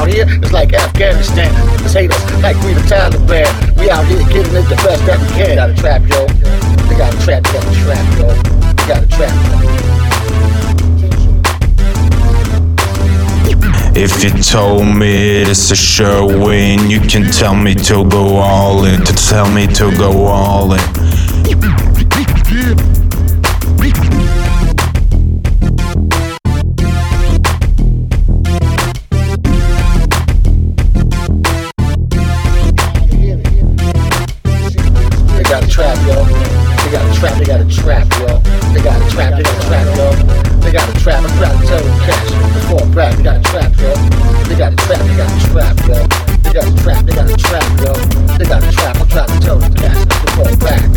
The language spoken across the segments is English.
out here, it's like Afghanistan. Let's hate us like we the Taliban. We out here getting it the best that we can. They got a trap, yo. They got a trap, they got a trap, yo. They got a trap, yo. If you told me it's a sure win, you can tell me to go all in, to tell me to go all in. They got a trap, yo. They got a trap, they got a trap, yo. They got a trap, they got a trap, yo. They got a trap, I'm trying to tell them cash before back. They got a trap, yo. They got a trap, they got a trap, yo. They got a trap, they got a trap, yo. They got a trap, I'm trying to tell them cash before back.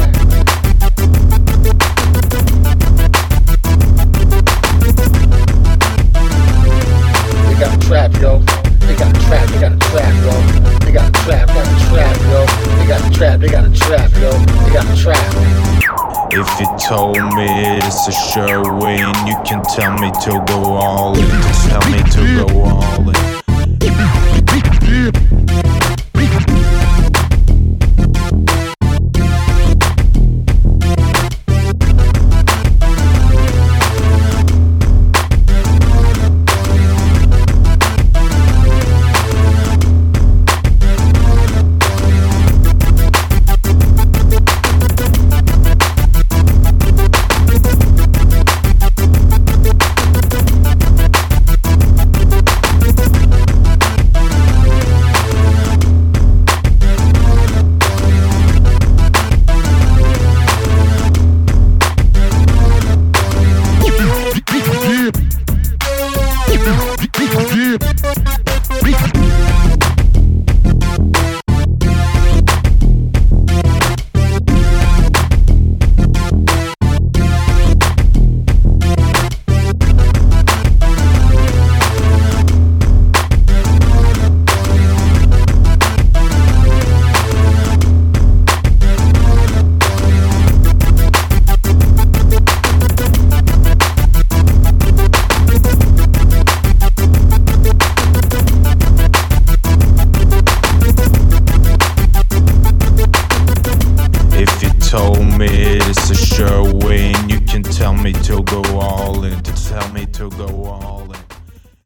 They got a trap, yo. They got a trap, they got a trap, yo. They got a trap, got a trap, yo. They got a trap, they got a trap, yo. They got a trap. If you told me it's a sure win, you can tell me to go all in, to tell me to go all in. Told me it's a sure win, you can tell me to go all in, to tell me to go all in.